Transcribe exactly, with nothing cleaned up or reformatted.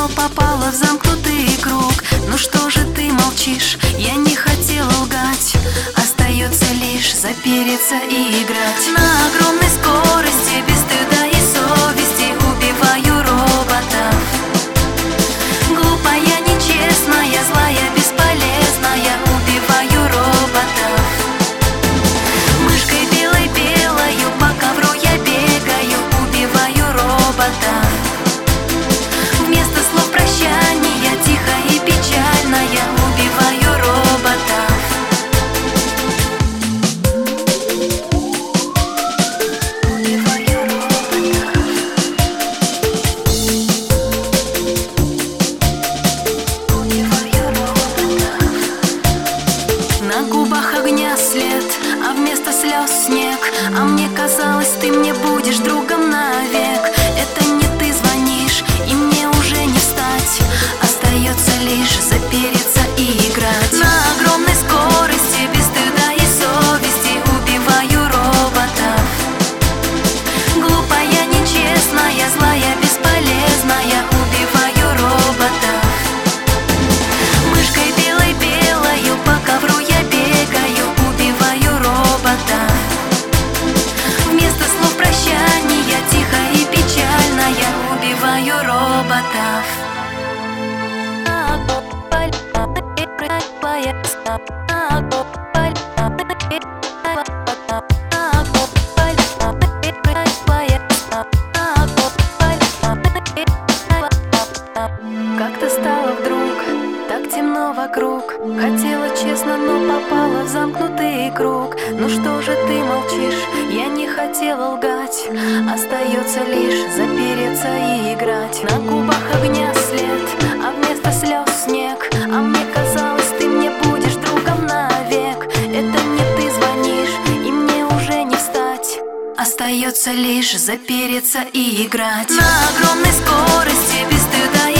но попала в замкнутый круг. Ну что же ты молчишь? Я не хотела лгать. Остается лишь запереться и играть. На огромной скорости, без стыда и совести, убиваю роботов. Глупая, нечестная, злая, бесполезная, убиваю роботов. Мышкой белой-белою по ковру я бегаю, убиваю роботов. Вместо слов прощания, тихо и печально, я убиваю роботов. Убиваю роботов. Убиваю роботов. На губах огня след, а вместо слез снег. А мне казалось, ты мне будешь другом навек. Это не ты звонишь, и мне уже не встать. Остается лишь запереться и играть. На огромной скорости, без стыда и совести, убиваю роботов. Глупая, нечестная, злая, бесполезная, убиваю роботов. Мышкой белой-белою по ковру я бегаю, убиваю роботов. Вместо слов прощания, тихо и печально, я убиваю роботов. Как-то стало вдруг так темно вокруг. Хотела честно, но попала в замкнутый круг. Ну что же ты молчишь? Я не хотела лгать. Остается лишь запереться и играть. На губах огня след, а вместо слез снег. А мне казалось, ты мне будешь другом навек. Это не ты звонишь, и мне уже не встать. Остается лишь запереться и играть. На огромной скорости, без стыда